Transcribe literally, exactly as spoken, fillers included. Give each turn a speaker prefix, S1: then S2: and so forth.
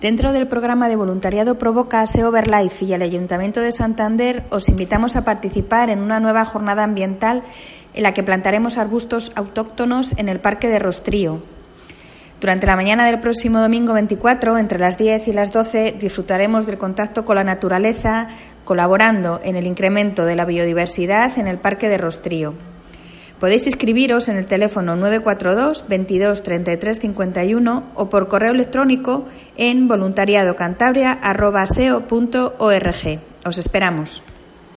S1: Dentro del programa de voluntariado Provoca Seoverlife y el Ayuntamiento de Santander os invitamos a participar en una nueva jornada ambiental en la que plantaremos arbustos autóctonos en el Parque de Rostrío. Durante la mañana del próximo domingo veinticuatro, entre las diez y las doce, disfrutaremos del contacto con la naturaleza, colaborando en el incremento de la biodiversidad en el Parque de Rostrío. Podéis inscribiros en el teléfono nueve cuatro dos, veintidós, treinta y tres, cincuenta y uno o por correo electrónico en voluntariadocantabria arroba seo punto org. Os esperamos.